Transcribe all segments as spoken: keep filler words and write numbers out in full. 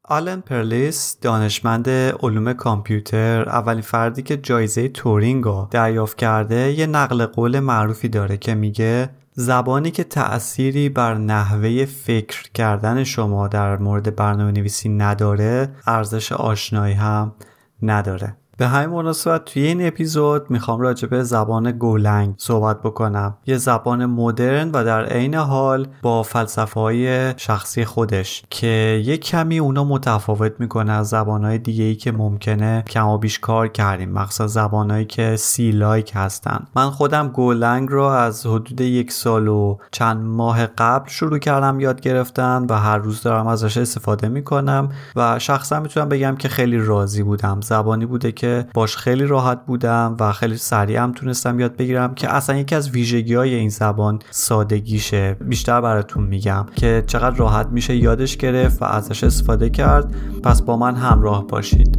آلن پرلیس دانشمند علوم کامپیوتر، اولین فردی که جایزه تورینگ رو دریافت کرده، یه نقل قول معروفی داره که میگه زبانی که تأثیری بر نحوه فکر کردن شما در مورد برنامه نویسی نداره، ارزش آشنایی هم نداره. به همین مناسبت توی این اپیزود میخوام راجع به زبان گولنگ صحبت بکنم. یه زبان مدرن و در عین حال با فلسفه‌های شخصی خودش که یه کمی اونا متفاوت میکنه از زبانهای دیگه‌ای که ممکنه کم و بیش کار کردیم، مخصوصا زبانهایی که سی لایک هستن. من خودم گولنگ رو از حدود یک سال و چند ماه قبل شروع کردم یاد گرفتن و هر روز دارم ازش استفاده میکنم و شخصا میتونم بگم که خیلی راضی بودم. زبانی بوده که که باش خیلی راحت بودم و خیلی سریع هم تونستم یاد بگیرم که اصلا یکی از ویژگی‌های این زبان سادگیشه. بیشتر براتون میگم که چقدر راحت میشه یادش گرفت و ازش استفاده کرد. پس با من همراه باشید.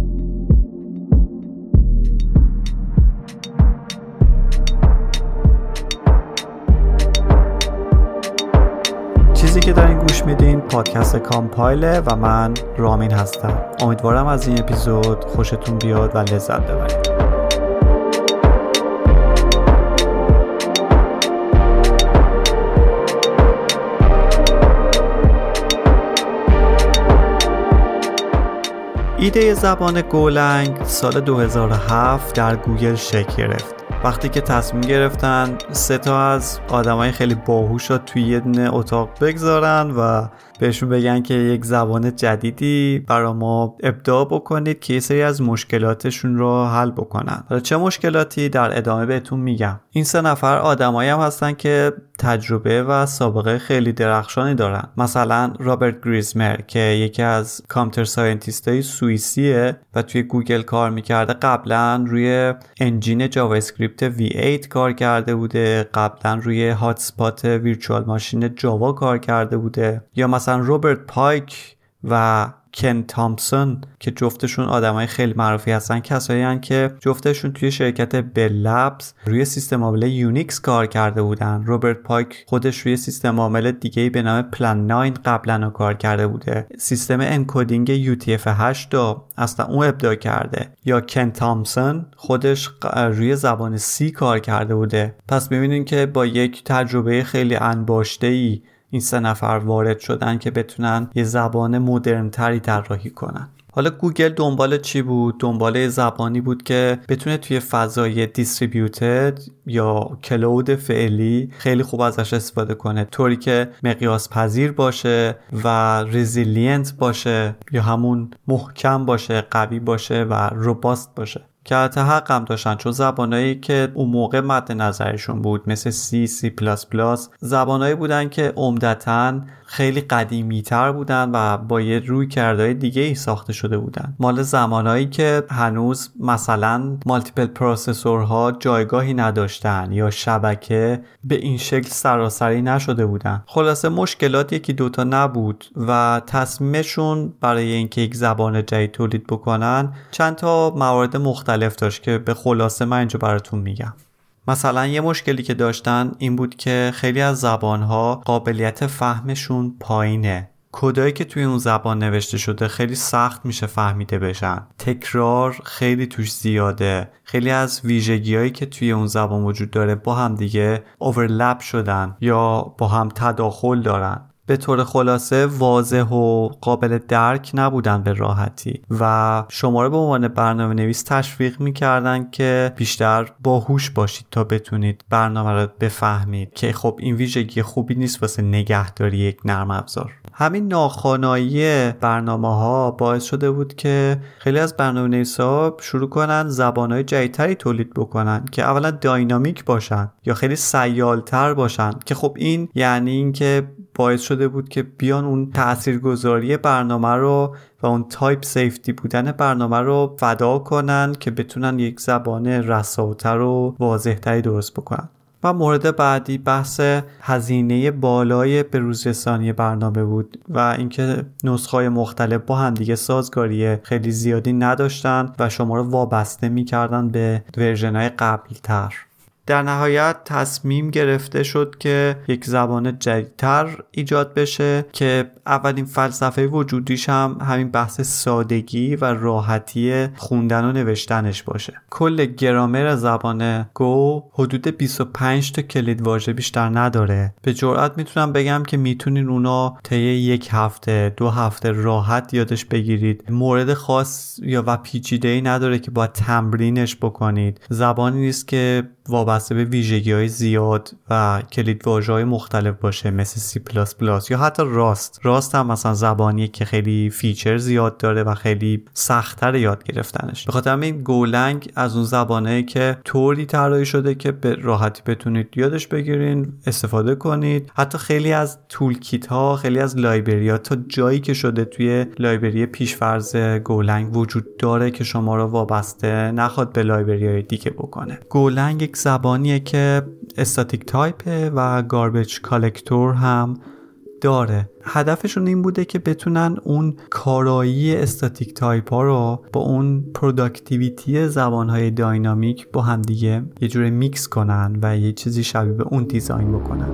چیزی که دارین گوش میدین پادکست کامپایله و من رامین هستم. امیدوارم از این اپیزود خوشتون بیاد و لذت ببرید. ایده زبان گولنگ سال دو هزار و هفت در گوگل شکل گرفت. وقتی که تصمیم گرفتن سه تا از آدمای خیلی باهوش رو توی یه دونه اتاق بگذارن و بهشون بگن که یک زبان جدیدی برای ما ابداع بکنید که یه سری از مشکلاتشون رو حل بکنن. حالا چه مشکلاتی در ادامه بهتون میگم. این سه نفر آدمایی هم هستن که تجربه و سابقه خیلی درخشانی دارن. مثلا رابرت گریزمر که یکی از کامپیوتر ساینتیستای سوئیسیه و توی گوگل کار میکرده. قبلا روی انجین جاوا اسکریپت وی هشت کار کرده بوده، قبلا روی هات اسپات ویرچوال ماشین جاوا کار کرده بوده. یا مثلا روبرت پایک و کن تامپسون که جفتشون آدمای خیلی معروفی هستن، کسایی هستن که جفتشون توی شرکت بل لبز روی سیستم عامل یونیکس کار کرده بودن. روبرت پایک خودش روی سیستم عامل دیگه‌ای به نام پلان نه قبلا کار کرده بوده. سیستم انکدینگ یو تی اف هشت رو اصلا اون ابداع کرده. یا کن تامپسون خودش روی زبان سی کار کرده بوده. پس می‌بینین که با یک تجربه خیلی انباشته‌ای این سه نفر وارد شدن که بتونن یه زبان مدرن تری طراحی کنن. حالا گوگل دنبال چی بود؟ دنبال زبانی بود که بتونه توی فضای دیستریبیوتد یا کلود فعلی خیلی خوب ازش استفاده کنه، طوری که مقیاس پذیر باشه و رزیلینت باشه یا همون محکم باشه، قوی باشه و روباست باشه. که البته حق هم داشتن، چون زبانایی که اون موقع مد نظرشون بود مثل سی، سی پلاس پلاس زبانایی بودن که عمدتاً خیلی قدیمی تر بودن و با یه رویکردهای دیگه ای ساخته شده بودن. مال زمانایی که هنوز مثلا مالتیپل پروسسورها جایگاهی نداشتن یا شبکه به این شکل سراسری نشده بودن. خلاصه مشکلات یکی دوتا نبود و تصمیمشون برای اینکه یک زبان جدید تولید بکنن چند تا موارد مختلف داشت که به خلاصه من اینجا براتون میگم. مثلا یه مشکلی که داشتن این بود که خیلی از زبانها قابلیت فهمشون پایینه. کدایی که توی اون زبان نوشته شده خیلی سخت میشه فهمیده بشن. تکرار خیلی توش زیاده. خیلی از ویژگی‌هایی که توی اون زبان وجود داره با هم دیگه اوورلپ شدن یا با هم تداخل دارن. به طور خلاصه واضح و قابل درک نبودن به راحتی و شما رو به عنوان برنامه نویس تشویق میکردن که بیشتر باهوش باشید تا بتونید برنامه رو بفهمید، که خب این ویژگی خوبی نیست واسه نگهداری یک نرم افزار. همین ناخوانایی برنامه‌ها باعث شده بود که خیلی از برنامه‌نویسا شروع کنن زبان‌های جدیدتری تولید بکنن که اولا داینامیک باشن یا خیلی سیال‌تر باشن، که خب این یعنی این که باعث شده بود که بیان اون تاثیرگذاری برنامه رو و اون تایپ سیفتی بودن برنامه رو فدا کنن که بتونن یک زبان رساتر و واضح‌تری درست بکنن. و مورد بعدی بحث هزینه بالای بروزرسانی برنامه بود و اینکه نسخه‌های مختلف با هم دیگه سازگاری خیلی زیادی نداشتن و شما رو وابسته می‌کردن به ورژن‌های قبلی‌تر. در نهایت تصمیم گرفته شد که یک زبان جدیدتر ایجاد بشه که اولین فلسفه وجودیش هم همین بحث سادگی و راحتی خوندن و نوشتنش باشه. کل گرامر زبان گو حدود بیست و پنج تا کلیدواژه بیشتر نداره. به جرئت میتونم بگم که میتونین اونا طی یک هفته دو هفته راحت یادش بگیرید. مورد خاص یا و پیچیده‌ای نداره که باید تمرینش بکنید. زبانی نیست که وابسته به ویژگی‌های زیاد و کلیدواژه‌های مختلف باشه مثل سی پلاس پلاس یا حتی راست. راست هم مثلا زبانیه که خیلی فیچر زیاد داره و خیلی سخت‌تر یاد گرفتنش. به خاطر همین گولنگ از اون زبانه که طوری طراحی شده که به راحتی بتونید یادش بگیرین، استفاده کنید. حتی خیلی از تولکیت ها، خیلی از لایبرری تا جایی که شده توی لایبرری پیش‌فرض گولنگ وجود داره که شما رو وابسته نخواد به لایبرری‌های دیگه بکنه. گولنگ یک زبانیه که استاتیک تایپه و گاربیج کالکتور هم داره. هدفشون این بوده که بتونن اون کارایی استاتیک تایپ ها رو با اون پروداکتیویتی زبانهای داینامیک با هم دیگه یه جوری میکس کنن و یه چیزی شبیه به اون دیزاین بکنن.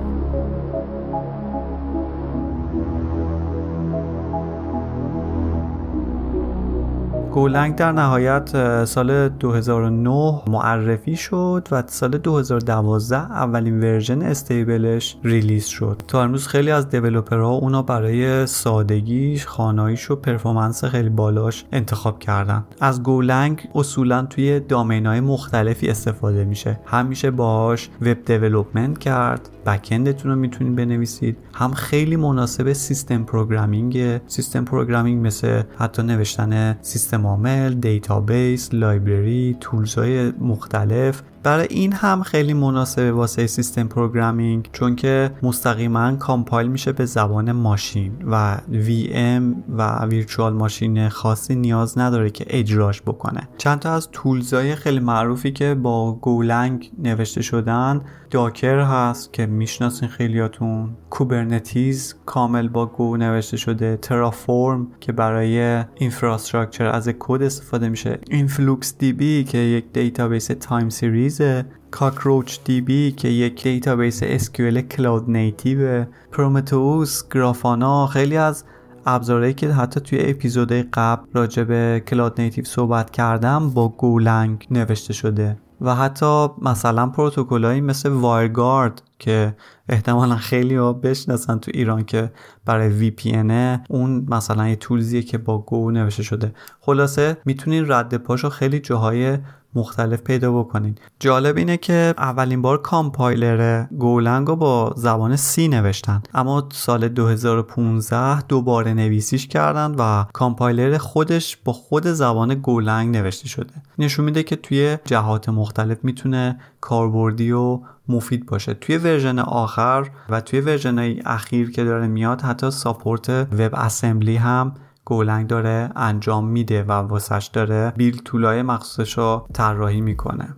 گولنگ در نهایت سال دو هزار و نه معرفی شد و سال دو هزار و دوازده اولین ورژن استیبلش ریلیز شد. تا امروز خیلی از دیولپرها اونا برای سادگیش، خواناییش و پرفورمنس خیلی بالاش انتخاب کردن. از گولنگ اصولا توی دامین‌های مختلفی استفاده میشه. هم میشه باهاش وب دیولپمنت کرد، بک‌اندتون رو میتونید بنویسید، هم خیلی مناسب سیستم پروگرامینگ. سیستم پروگرامینگ مثل حتی نوشتن سیستم عامل، دیتابیس، لایبرری، تولزهای مختلف. برای این هم خیلی مناسبه واسه سیستم پروگرامینگ چون که مستقیما کامپایل میشه به زبان ماشین و وی ام و ویرچوال ماشین خاصی نیاز نداره که اجراش بکنه. چند تا از تولزهای خیلی معروفی که با گولنگ نوشته شدن، داکر هست که میشناسین خیلیاتون، کوبرنتیز کامل با گو نوشته شده، ترافورم که برای اینفراستراکچر از کد استفاده میشه، اینفلوکس دی بی که یک دیتابیس تایم سیریز، کاکروچ دی بی که یک دیتابیس اس کیو ال کلاود نیتیو، پرومتئوس، گرافانا. خیلی از ابزارهایی که حتی توی اپیزودهای قبل راجع به کلاود نیتیو صحبت کردم با گولنگ نوشته شده و حتی مثلا پروتکلایی مثل وایرگارد که احتمالا خیلی ها بشناسن تو ایران که برای وی پی ان، اون مثلا یه تولزیه که با گو نوشته شده. خلاصه میتونین رد پاشو خیلی جاهای مختلف پیدا بکنین. جالب اینه که اولین بار کامپایلر گولنگ رو با زبان سی نوشتن، اما سال دو هزار و پانزده دوباره نویسیش کردن و کامپایلر خودش با خود زبان گولنگ نوشته شده. نشون میده که توی جهات مختلف میتونه کاربردی و مفید باشه. توی ورژن آخر و توی ورژن اخیر که داره میاد حتی ساپورت وب اسمبلی هم گولنگ داره انجام میده و واسش داره بیلد تولای مخصوصش رو طراحی میکنه.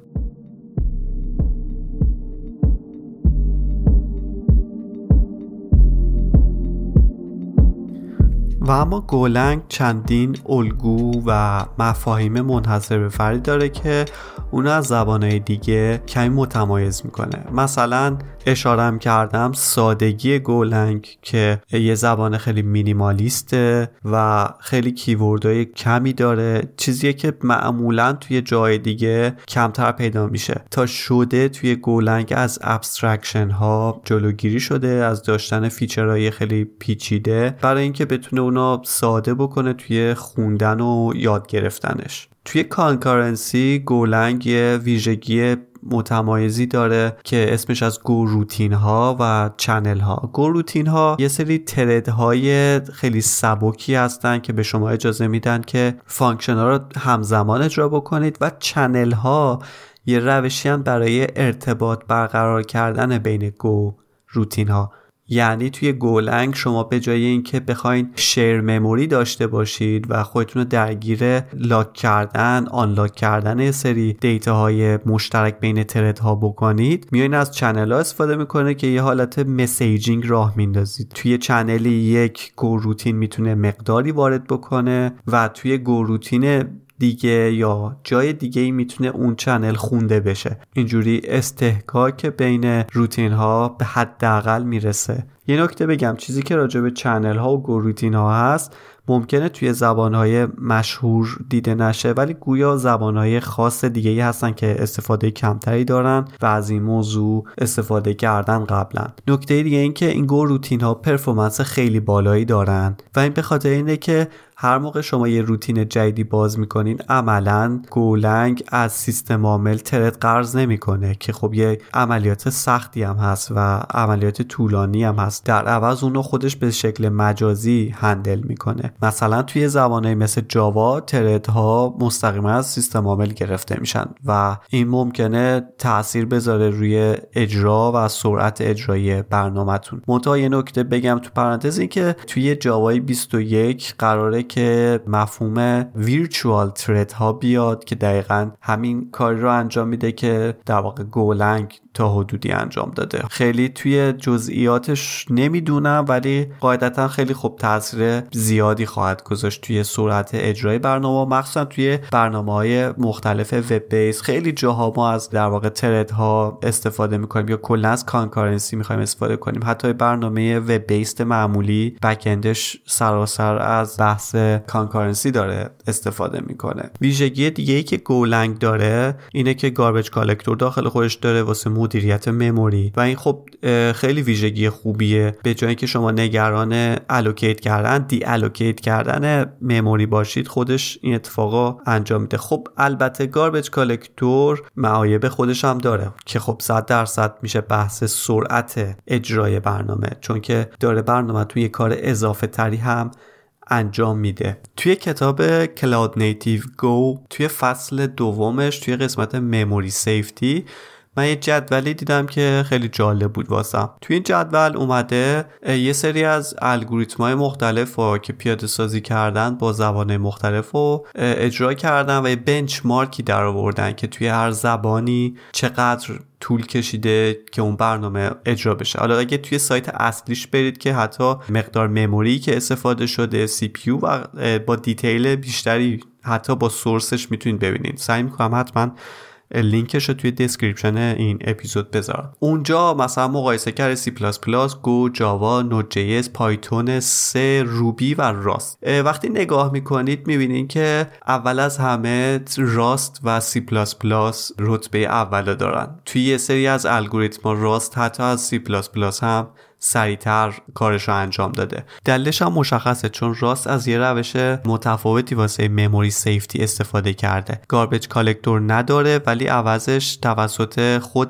و اما گولنگ چندین الگو و مفاهیم منحصر به فردی داره که اونو از زبانهای دیگه کمی متمایز میکنه. مثلا اشارم کردم سادگی گولنگ که یه زبان خیلی مینیمالیسته و خیلی کیوردهای کمی داره، چیزیه که معمولا توی جای دیگه کمتر پیدا میشه. تا شده توی گولنگ از ابسترکشن ها جلوگیری شده، از داشتن فیچرهای خیلی پیچیده برای اینکه بتونه اونا ساده بکنه توی خوندن و یاد گرفتنش. توی کانکارنسی گولنگ یه ویژگی متمایزی داره که اسمش از گو روتین ها و چنل ها. گو روتین ها یه سری ترد های خیلی سبکی هستن که به شما اجازه میدن که فانکشن ها رو همزمان اجرا بکنید و چنل ها یه روشی هم برای ارتباط برقرار کردن بین گو روتین ها. یعنی توی گولنگ شما به جای اینکه بخواین شیر مموری داشته باشید و خودتون رو درگیر لاک کردن، آنلاک کردن یه سری دیتاهای مشترک بین ترد ها بکنید، میایین از چنل ها استفاده میکنه که یه حالت مسیجینگ راه میندازید. توی چنلی یک گو روتین میتونه مقداری وارد بکنه و توی گو روتین دیگه یا جای دیگه ای میتونه اون چنل خونده بشه. اینجوری استحکاک بین روتین ها به حداقل میرسه. یه نکته بگم، چیزی که راجع به چنل ها و گروتین ها هست ممکنه توی زبانهای مشهور دیده نشه، ولی گویا زبانهای خاص دیگه‌ای هستن که استفاده کمتری دارن و از این موضوع استفاده کردن قبلا. نکته دیگه این که این گروتین ها پرفورمنس خیلی بالایی دارن و این به خاطر اینه که هر موقع شما یه روتین جدیدی باز میکنین عملاً گولنگ از سیستم عامل ترد قرض نمیکنه که خب یه عملیات سختی هم هست و عملیات طولانی هم هست. در عوض اونو خودش به شکل مجازی هندل میکنه. مثلا توی زبانهای مثل جاوا تردها مستقیما از سیستم عامل گرفته میشن و این ممکنه تأثیر بذاره روی اجرا و سرعت اجرایی برنامه‌تون. منتها یه نکته بگم تو پرانتز این که توی جاوای بیست و یک قراره که مفهوم ویرچوال ترد ها بیاد که دقیقاً همین کاری رو انجام میده که در واقع گولنگ تا حدودی انجام داده. خیلی توی جزئیاتش نمیدونم ولی قاعدتا خیلی خوب تاثیر زیادی خواهد گذاشت توی سرعت اجرای برنامه، مخصوصا توی برنامه‌های مختلف وب بیس. خیلی جاها ما از در واقع ترد ها استفاده میکنیم یا کلا از کانکارنسی میخوایم استفاده کنیم. حتی برنامه وب بیس معمولی بک اندش سراسر از بحث کانکارنسی داره استفاده میکنه. ویژگی دیگه ای که گولنگ داره اینه که گاربیج کالکتور داخل خودش داره واسه مدیریت مموری و این خب خیلی ویژگی خوبیه. به جایی که شما نگران الوکیت کردن دی الوکیت کردن مموری باشید خودش این اتفاقا انجام میده. خب البته گاربیج کالکتور معایب خودش هم داره که خب صد درصد میشه بحث سرعت اجرای برنامه، چون که داره برنامه توی کار اضافه تری هم انجام میده. توی کتاب کلاود نیتیو گو توی فصل دومش توی قسمت مموری سیفتی من یه جدولی دیدم که خیلی جالب بود واسم. توی این جدول اومده یه سری از الگوریتم‌های مختلف رو که پیاده سازی کردن با زبان‌های مختلف رو اجرا کردن و یه بنچمارکی در آوردن که توی هر زبانی چقدر طول کشیده که اون برنامه اجرا بشه. حالا اگه توی سایت اصلیش برید که حتی مقدار مموری که استفاده شده، سی پی یو و با دیتیل بیشتری حتی با سورسش میتونید ببینید. سعی میکنم حتما لینکش رو توی دسکریپشن این اپیزود بذارم. اونجا مثلا مقایسه کرده سی پلاس پلاس، گو، جاوا، نود جی اس، پایتون، سه، روبی و راست. وقتی نگاه میکنید میبینید که اول از همه راست و سی پلاس پلاس رتبه اول دارن. توی یه سری از الگوریتم‌ها راست حتی از سی پلاس پلاس هم سریعتر کارش رو انجام داده. دلیلش هم مشخصه، چون راست از یه روش متفاوتی واسه مموری سیفتی استفاده کرده. گاربیج کالکتور نداره ولی عوضش توسط خود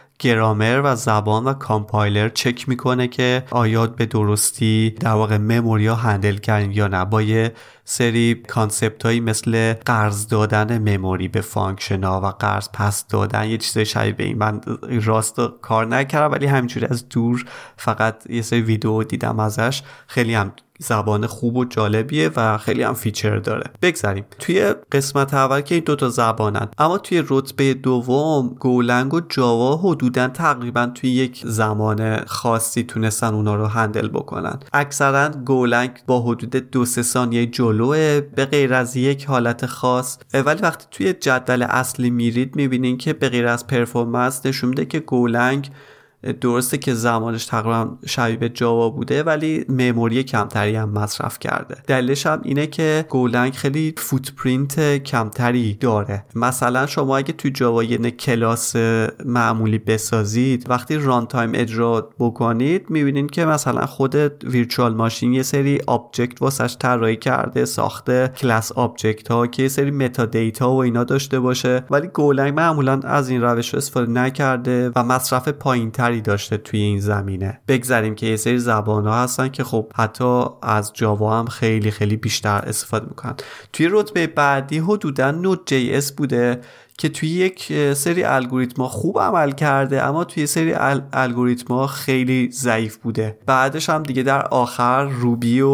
گرامر و زبان و کامپایلر چک میکنه که آیا به درستی در واقع مموری ها هندل کردن یا نه، با یه سری کانسپت هایی مثل قرض دادن مموری به فانکشن ها و قرض پس دادن، یه چیزای شبیه به این. من راست کار نکردم ولی همینجوری از دور فقط یه سری ویدیو دیدم ازش. خیلی هم زبان خوب و جالبیه و خیلی هم فیچر داره. بگذاریم توی قسمت اول که این دوتا زبانن، اما توی رتبه دوم گولنگ و جاوا حدوداً تقریبا توی یک زمان خاصی تونستن اونا رو هندل بکنن. اکثرا گولنگ با حدود دو سه ثانیه جلوه به غیر از یک حالت خاص، ولی وقتی توی جدول اصلی میرید میبینین که به غیر از پرفورمنس نشون میده که گولنگ درسته که زمانش تقریبا شبیه به جاوا بوده ولی مموری کمتری هم مصرف کرده. دلیلش هم اینه که گولنگ خیلی فوتپرینت کمتری داره. مثلا شما اگه توی جاوا یه کلاس معمولی بسازید، وقتی ران تایم اجرا بکنید میبینید که مثلا خود ویرچوال ماشین یه سری آبجکت واسش طراحی کرده، ساخته کلاس آبجکت ها که یه سری متا دیتا و اینا داشته باشه، ولی گولنگ معمولا از این روش استفاده نکرده و مصرف پایینتر داشته توی این زمینه. بگذاریم که یه سری زبان‌ها هستن که خب حتی از جاوا هم خیلی خیلی بیشتر استفاده میکنن. توی رتبه بعدی حدوداً نود جی اس بوده که توی یک سری الگوریتم‌ها خوب عمل کرده اما توی سری الگوریتم‌ها خیلی ضعیف بوده. بعدش هم دیگه در آخر روبی و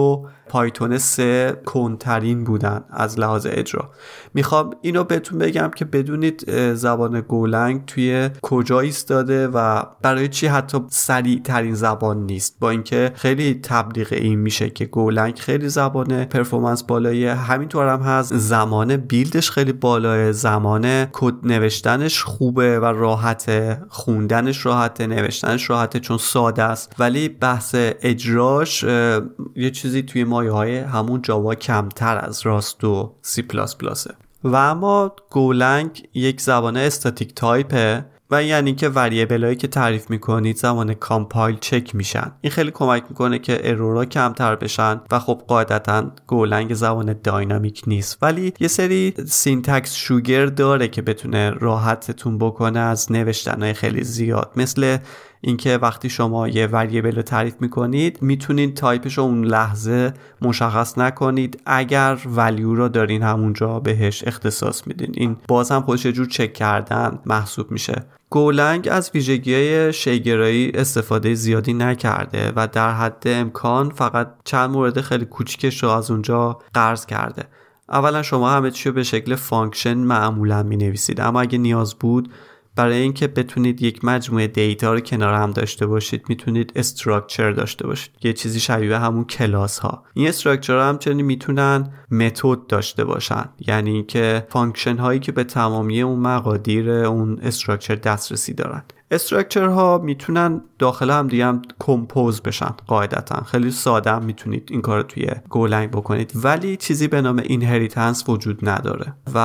پایتون سه کنترین بودن از لحاظ اجرا. میخوام اینو بهتون بگم که بدونید زبان گولنگ توی کجا ایستاده و برای چی حتی سریع ترین زبان نیست، با اینکه خیلی تبلیغ این میشه که گولنگ خیلی زبان پرفورمنس بالاییه، همینطور هم هست، زمان بیلدش خیلی بالاه، زمان کد نوشتنش خوبه و راحته، خوندنش راحته، نوشتنش راحته چون ساده است، ولی بحث اجراش یه چیزی توی مایه های همون جاوا کمتر از راست و سی پلاس پلاسه. و اما گولنگ یک زبان استاتیک تایپه و یعنی که وریبلایی که تعریف میکنید زمان کامپایل چک میشن. این خیلی کمک میکنه که ارورها کمتر بشن و خب قاعدتا گولنگ زبان داینامیک نیست، ولی یه سری سینتکس شوگر داره که بتونه راحتتون بکنه از نوشتنهای خیلی زیاد، مثل اینکه وقتی شما یه وریبل رو تعریف میکنید میتونید تایپش رو اون لحظه مشخص نکنید اگر ولیو رو دارین همونجا بهش اختصاص میدین. این باز هم خودش یه جور چک کردن محسوب میشه. گولنگ از ویژگی‌های شی‌گرایی استفاده زیادی نکرده و در حد امکان فقط چند مورد خیلی کوچیکش رو از اونجا قرض کرده. اولا شما همه چی رو به شکل فانکشن معمولا می‌نویسید، اما اگه نیاز بود برای اینکه بتونید یک مجموعه دیتا رو کنار هم داشته باشید میتونید استراکچر داشته باشید، یه چیزی شبیه همون کلاس ها. این استراکچر ها همچنین میتونن متد داشته باشن، یعنی اینکه فانکشن هایی که به تمامی اون مقادیر اون استراکچر دسترسی دارن. استراکچر ها میتونن داخل هم دیگه هم کمپوز بشن، قاعدتا خیلی ساده هم میتونید این کار رو توی گولنگ بکنید، ولی چیزی به نام اینهریتنس وجود نداره و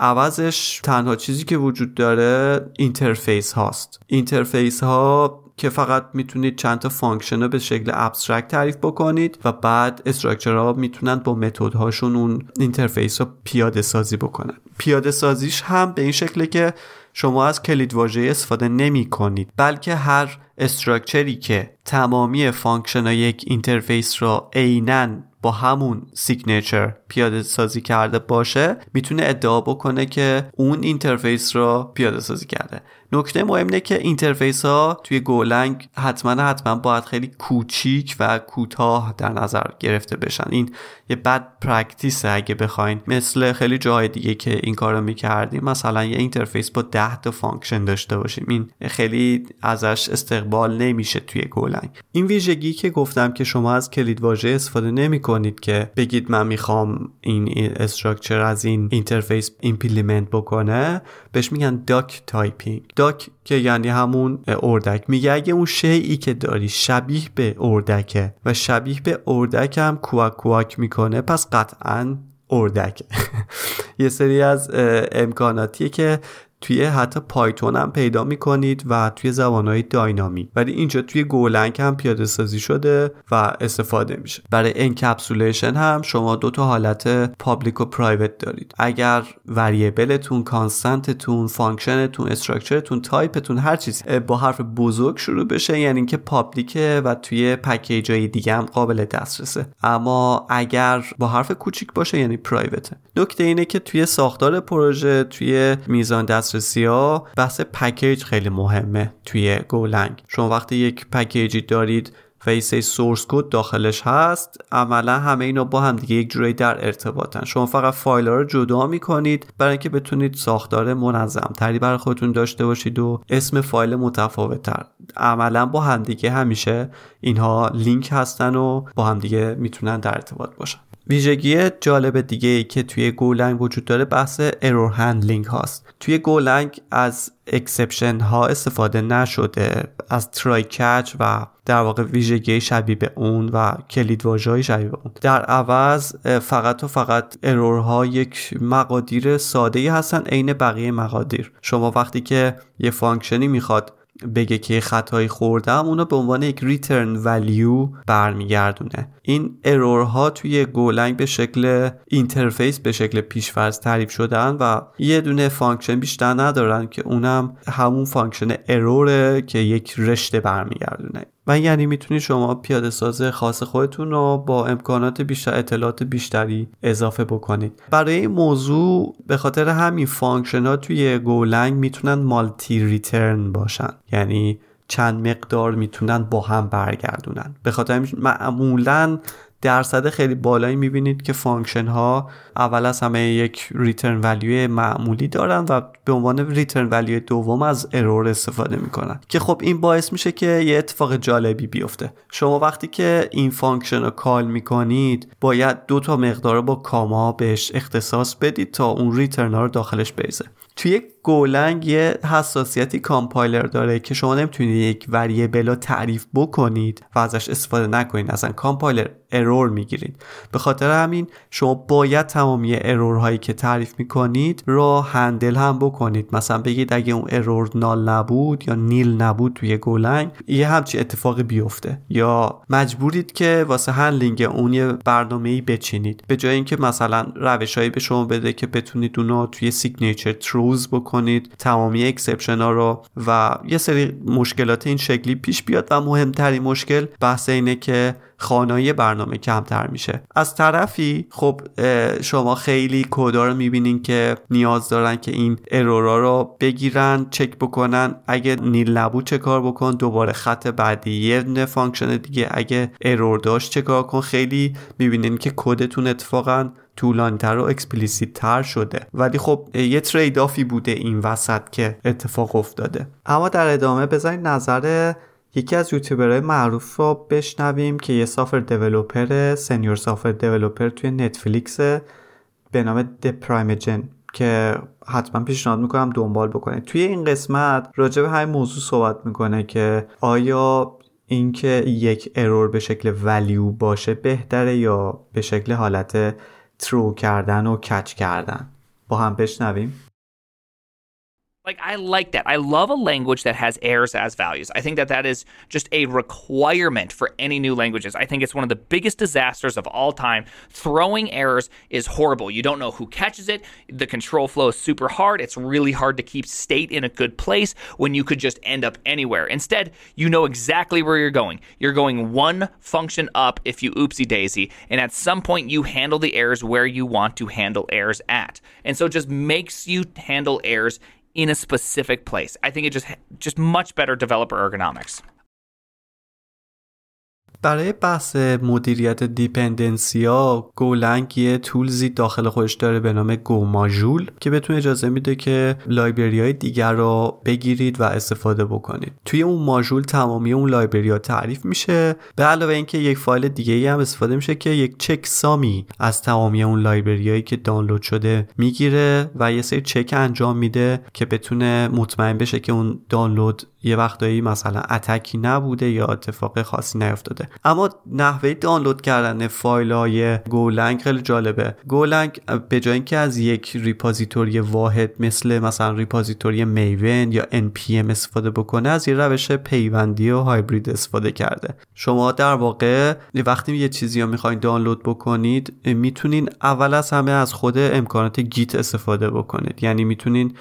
عوضش تنها چیزی که وجود داره اینترفیس هاست. اینترفیس ها که فقط میتونید چند تا فانکشن رو به شکل ابسترکت تعریف بکنید و بعد استراکچر ها میتونن با متد هاشون اون اینترفیس رو پیاده سازی بکنن. پیاده سازیش هم به این شکله که شما از کلیدواژه استفاده نمی کنید، بلکه هر استراکچری که تمامی فانکشن ها یک اینترفیس را عیناً با همون سیگنچر پیاده سازی کرده باشه میتونه ادعا بکنه که اون اینترفیس را پیاده سازی کرده. نکته مهم اینه که اینترفیس ها توی گولنگ حتما حتما باید خیلی کوچیک و کوتاه در نظر گرفته بشن. این یه بد پرکتیسه اگه بخواین مثل خیلی جای دیگه که این کارو میکردیم مثلا یه اینترفیس با ده تا فانکشن داشته باشیم، این خیلی ازش استقبال نمیشه توی گولنگ. این ویژگی که گفتم که شما از کلیدواژه استفاده نمیکنید که بگید من میخوام این استراکچر از این اینترفیس ایمپلیمنت بکنه، بهش میگن داک تایپینگ. داک که یعنی همون اردک، میگه اگه اون شیئی که داری شبیه به اردکه و شبیه به اردک هم کوک کوک میکنه پس قطعاً اردک. یه سری از امکاناتیه که توی حتی پایتون هم پیدا میکنید و توی زبانهای داینامیک، ولی اینجا توی گولنگ هم پیاده سازی شده و استفاده میشه. برای انکپسولیشن هم شما دو تا حالت پابلیک و پرایوت دارید. اگر وریبلتون، کانستنتتون، فانکشنتون، استراکچرتون، تایپتون، هر چیز با حرف بزرگ شروع بشه یعنی اینکه پابلیکه و توی پکیجای دیگه هم قابل دسترسه، اما اگر با حرف کوچیک باشه یعنی پرایوته. نکته اینه که توی ساختار پروژه، توی میزان دسترسی ها بحث پکیج خیلی مهمه توی گولنگ. شما وقتی یک پکیجی دارید و یه سری سورس کد داخلش هست، عملا همه اینا با هم دیگه یک جوری در ارتباطن. شما فقط فایل ها رو جدا میکنید برای اینکه بتونید ساختار منظم تری برای خودتون داشته باشید و اسم فایل متفاوت تر. عملا با هم دیگه همیشه اینها لینک هستن و با هم دیگه میتونن در ارتباط باشن. ویژگی جالب دیگه ای که توی گولنگ وجود داره بحث ارور هندلینگ هاست. توی گولنگ از اکسپشن ها استفاده نشده، از ترای کچ و در واقع ویژگی شبیه به اون و کلیدواژه‌های شبیه به اون. در عوض فقط و فقط ارورها یک مقادیر ساده‌ای هستن عین بقیه مقادیر. شما وقتی که یه فانکشنی میخواد بگه که خطایی خوردم، اونو به عنوان یک ریترن ولیو برمیگردونه. این ارورها توی گولنگ به شکل اینترفیس به شکل پیش‌فرض تعریف شدن و یه دونه فانکشن بیشتر ندارن که اونم همون فانکشن اروره که یک رشته برمیگردونه و یعنی میتونید شما پیاده ساز خاص خودتون رو با امکانات بیشتر، اطلاعات بیشتری اضافه بکنید. برای این موضوع به خاطر همین فانکشن ها توی گولنگ میتونن مالتی ریترن باشن، یعنی چند مقدار میتونن با هم برگردونن. به خاطر همین معمولاً درصد خیلی بالایی میبینید که فانکشن ها اول از همه یک ریترن ولیو معمولی دارن و به عنوان ریترن ولیو دوم از ارور استفاده میکنن که خب این باعث میشه که یه اتفاق جالبی بیفته. شما وقتی که این فانکشن رو کال میکنید باید دو تا مقدار با کاما بهش اختصاص بدید تا اون ریترن ها رو داخلش بریزه. توی گولنگ یه حساسیتی کامپایلر داره که شما نمیتونید یک وریبل رو تعریف بکنید و ازش استفاده نکنید، اصلا کامپایلر ارور میگیرید. به خاطر همین شما باید تمامی ارورهایی که تعریف میکنید رو هندل هم بکنید. مثلا بگید اگه اون ارور نال نبود یا نیل نبود توی گولنگ یه همچی اتفاقی بیفته، یا مجبورید که واسه هندلینگ اون یه برنامه‌ای بچینید به جای اینکه مثلا روشایی به شما بده که بتونید اونو توی سیگنیچر تروز بکنید تمامی اکسپشن ها رو و یه سری مشکلات این شکلی پیش بیاد. و مهمترین مشکل بحث اینه که خانایی برنامه کمتر میشه. از طرفی خب شما خیلی کودا رو میبینین که نیاز دارن که این ارورا رو بگیرن، چک بکنن، اگه نیل نبود چه کار بکن، دوباره خط بعدی یه نه فانکشن دیگه اگه ارور داشت چه کار کن. خیلی میبینین که کدتون اتفاقا طولانی‌تر و اکسپلیسیت تر شده، ولی خب یه ترید آفی بوده این وسط که اتفاق افتاده. اما در ادامه بذارید نظر یکی از یوتیوبرهای معروف رو بشنویم که یه سافر دیولوپر، سنیور سافر دیولوپر توی نتفلیکس به نام دپرایمجن که حتما پیشنهاد میکنم دنبال بکنید. توی این قسمت راجع به همین موضوع صحبت میکنه که آیا اینکه یک ارور به شکل ولیو باشه بهتره یا به شکل حالت ترو کردن و کچ کردن. با هم بشنویم. Like, I like that. I love a language that has errors as values. I think that that is just a requirement for any new languages. I think it's one of the biggest disasters of all time. Throwing errors is horrible. You don't know who catches it. The control flow is super hard. It's really hard to keep state in a good place when you could just end up anywhere. Instead, you know exactly where you're going. You're going one function up if you oopsie daisy, and at some point you handle the errors where you want to handle errors at. And so it just makes you handle errors in a specific place. I think it just just much better developer ergonomics. برای بحث مدیریت دیپندنسی ها گولنگ یه تولزی داخل خودش داره به نام گو ماژول که بهتون اجازه میده که لایبرری های دیگر رو بگیرید و استفاده بکنید. توی اون ماژول تمامی اون لایبرری ها تعریف میشه، به علاوه اینکه یک فایل دیگه ای هم استفاده میشه که یک چک سامی از تمامی اون لایبرری هایی که دانلود شده میگیره و یه سری چک انجام میده که بتونه مطمئن بشه که اون دانلود یه وقتایی مثلا اتکی نبوده یا اتفاق خاصی نیفتاده. اما نحوه دانلود کردن فایل‌های گولنگ خیلی جالبه. گولنگ به جای اینکه از یک ریپوزیتوری واحد مثل مثلا ریپوزیتوری میون یا ان پی ام استفاده بکنه، از یه روش پیوندی و هایبرید استفاده کرده. شما در واقع وقتی یه چیزی رو میخواین دانلود بکنید میتونین اول از همه از خود امکانات گیت استفاده بکنید. یعنی میتونین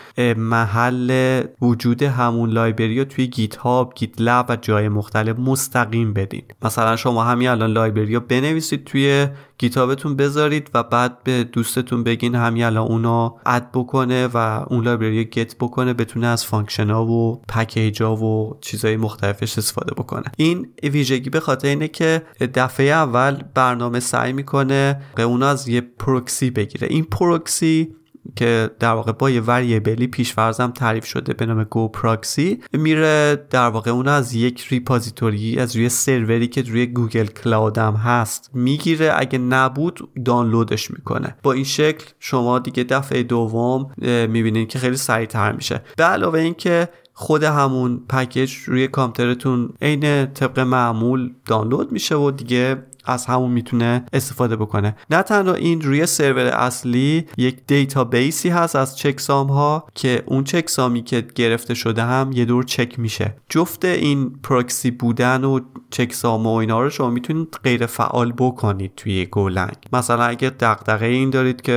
محل وجود همون لایبرری توی گیت هاب، گیت لب و جای مختلف مستقیم بدین. مثلا شما همین الان لایبرری رو بنویسید توی گیت هابتون بذارید و بعد به دوستتون بگین همین الان اونو اد بکنه و اون لایبرری رو گت بکنه، بتونه از فانکشن ها و پکیج ها و چیزهای مختلفش استفاده بکنه. این ویژگی به خاطر اینه که دفعه اول برنامه سعی میکنه به اون از یه پروکسی بگیره. این پروکسی که در واقع با یه وریبلی پیش‌فرضم تعریف شده به نام گو پراکسی، میره در واقع اون از یک ریپوزیتوری از روی سروری که روی گوگل کلاود هم هست میگیره، اگه نبود دانلودش میکنه. با این شکل شما دیگه دفعه دوم میبینید که خیلی سریع‌تر میشه. به علاوه این که خود همون پکیج روی کامپیوترتون عین طبق معمول دانلود میشه و دیگه از همون میتونه استفاده بکنه. نه تنها این، روی سرور اصلی یک دیتابیسی هست از چکسام ها که اون چکسامی که گرفته شده هم یه دور چک میشه. جفت این پروکسی بودن و چکسام و اینا رو شما میتونید غیر فعال بکنید توی گولنگ. مثلا اگه دغدغه این دارید که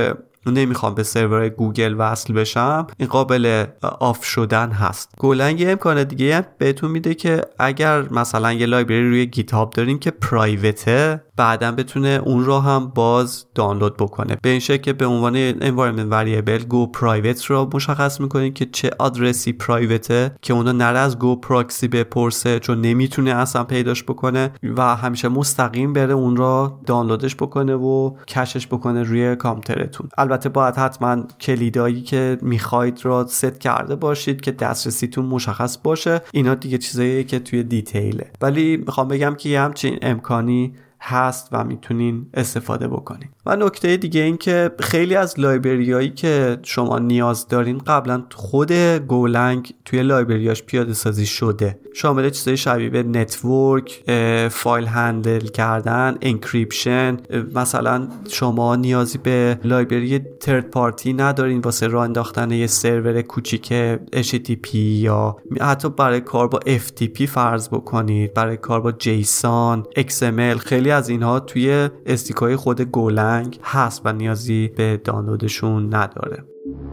نمیخوام به سرور گوگل وصل بشم، این قابل آف شدن هست. گولنگ یه امکان دیگه هم بهتون میده که اگر مثلا یه لایبرری روی گیت هاب دارین که پرایوته، بعداً بتونه اون رو هم باز دانلود بکنه. به این شکل که به عنوان environment variable go private رو مشخص میکنین که چه آدرسی پرایوته که اونا نره از go proxy بپرسه، چون نمیتونه اصلا پیداش بکنه و همیشه مستقیم بره اون رو دانلودش بکنه و کشش بکنه روی کامپیوترتون. البته باید حتما کلیدایی که میخواید رو ست کرده باشید که دسترسیتون مشخص باشه. اینا دیگه چیزاییه که توی دیتیله، ولی میخوام بگم که یه همچین امکانی هست و میتونین استفاده بکنین. و نکته دیگه این که خیلی از لایبرریایی که شما نیاز دارین قبلا خود گولنگ توی لایبرریاش پیاده سازی شده، شامل چیزای شبیه به نتورک، فایل هندل کردن، انکریپشن. مثلا شما نیازی به لایبرری ترد پارتی ندارین واسه راه انداختن یه سرور کوچیک اچ تی تی پی، یا حتی برای کار با اف تی پی فرض بکنید، برای کار با جیسون، ایکس ام ال. خیلی از اینها توی استیکای خود گولنگ هست و نیازی به دانلودشون نداره.